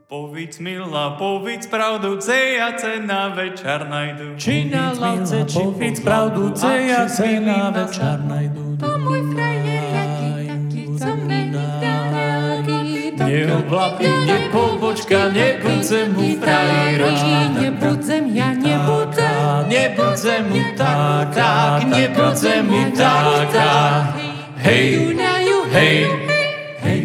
Povídz milá, povídz pravdu, ceja cena večer najdu. Či na lavce, či povídz pravdu, ceja cena večer najdu. To môj frajer, jaký taký, co mení dáky. Neoblapí, nepobočka, nebudzem mu frajera. Nebudzem, ja nebudzem. Nebudzem mu tak, nebudzem mu tak. Hej, hej, hej.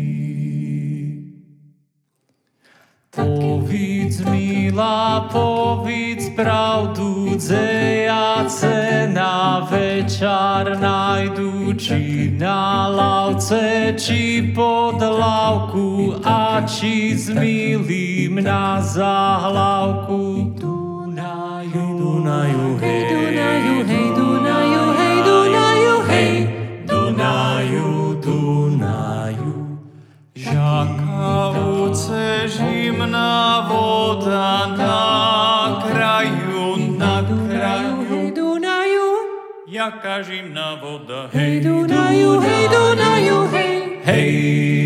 Povídz milá, povídz pravdu, dzeja cena večer najdu. Či na lavce, či pod lávku, a či s milým na záhlavku. Dunaju, Dunaju, hej, Dunaju, hej, Dunaju, hej, Dunaju, hej, Dunaju, Dunaju. Jaká vúce žimná voda na kraju, Hej, Dunaju, jaká žimná voda, hej, Dunaju, hej, Dunaju, hej. Hej.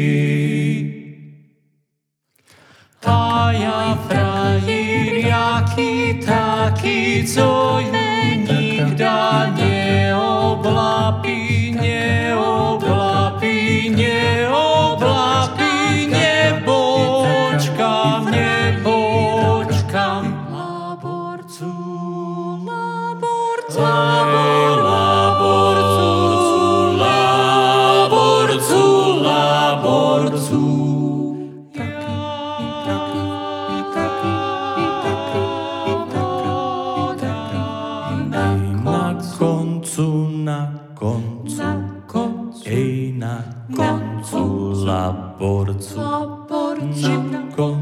A ja frajír, jaký taký, co ju nikda neoblapí, neoblapí, neoblapí, nebočkam, nebočkam. Laborcu, laborcu, laborcu, laborcu, laborcu. Laborcu, na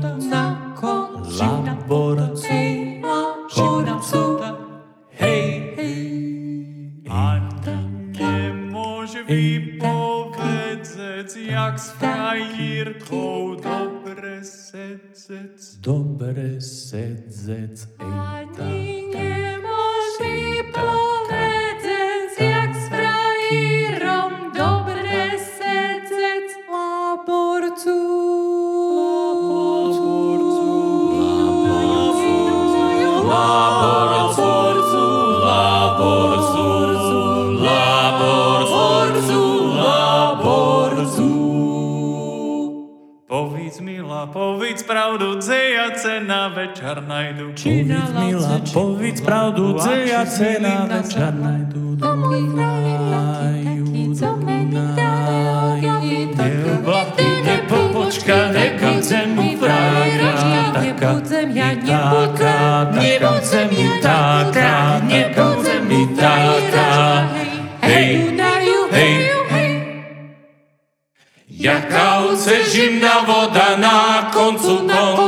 koncu, hej, hej. ani nemôže vypovedzeť, jak s frajírkou dobre sedzec. Dobre sedzec, ej, Ani nemôž vypovedzeť, jak s frajírom dobre sedzec. Laborcu, Povídz milá, povídz pravdu, dzeja cena večer najdu. Povídz milá, povídz pravdu, dzeja cena večer najdu. to môj frajer, jaký taký, co mení dáky. Neoblapí, nepobočka, nebudzem mu frajera. Nebudzem, ja Nebudzem mu taká, nebudzem mu taká. Hej, Dunaju, hej, hej. Jaká ocežimná voda na koncu konca.